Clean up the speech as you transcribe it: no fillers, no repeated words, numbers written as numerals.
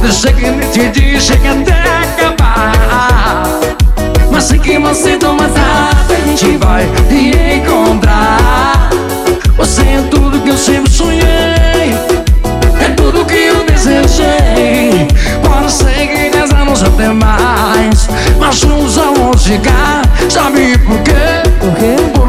sei que me te chega até acabar, mas sei que você toma tarde, a gente vai encontrar. Você é tudo que eu sempre sonhei, é tudo que eu desejei. Pode ser que 10 anos até mais, mas juntos vamos ficar. Sabe por quê? Por quê?